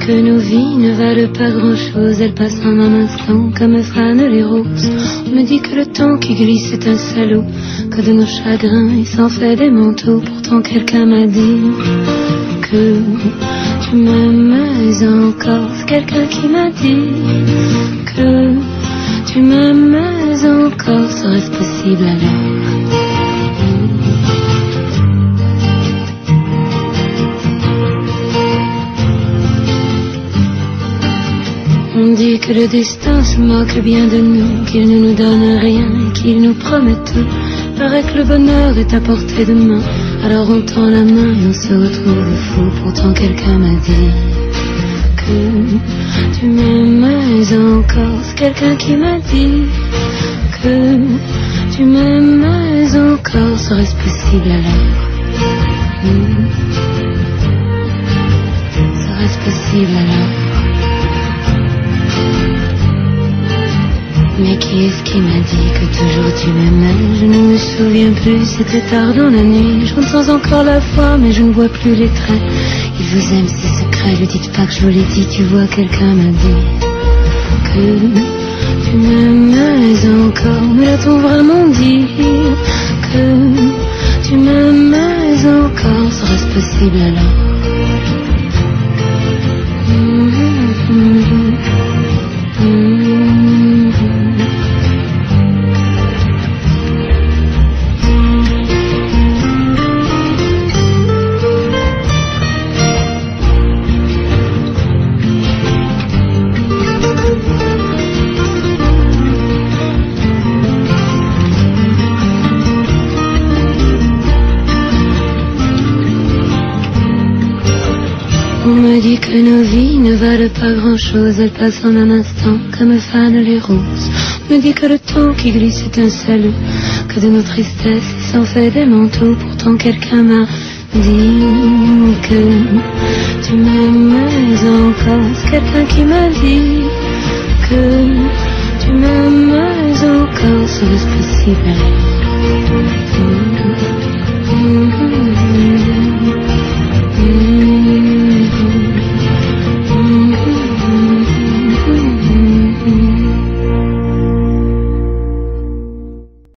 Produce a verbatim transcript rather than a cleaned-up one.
que nos vies ne valent pas grand-chose, elles passent en un instant comme fanent les roses. On me dit que le temps qui glisse est un salaud, que de nos chagrins il s'en fait des manteaux. Pourtant quelqu'un m'a dit que tu m'aimes encore. C'est quelqu'un qui m'a dit que tu m'aimes encore. Serait-ce possible alors? On dit que le destin se moque bien de nous, qu'il ne nous donne rien et qu'il nous promet tout. Paraît que le bonheur est à portée de main, alors on tend la main et on se retrouve fou. Pourtant quelqu'un m'a dit que tu m'aimes encore. C'est quelqu'un qui m'a dit que tu m'aimes encore. Serait-ce possible alors? mmh. Serait-ce possible alors? Mais qui est-ce qui m'a dit que toujours tu m'aimais? Je ne me souviens plus, c'était tard dans la nuit. J'entends encore la voix, mais je ne vois plus les traits. Il vous aime, c'est secret, ne dites pas que je vous l'ai dit. Tu vois, quelqu'un m'a dit que tu m'aimais encore. Mais l'a-t-on vraiment dit que tu m'aimais encore? Serait-ce possible alors? mmh, mmh, mmh, mmh. On me dit que nos vies ne valent pas grand-chose, elles passent en un instant comme fanent les roses. On me dit que le temps qui glisse est un salaud, que de nos tristesses il s'en fait des manteaux. Pourtant quelqu'un m'a dit que tu m'aimais encore. C'est quelqu'un qui m'a dit que tu m'aimais encore. Serait-ce possible? mmh, mmh, mmh.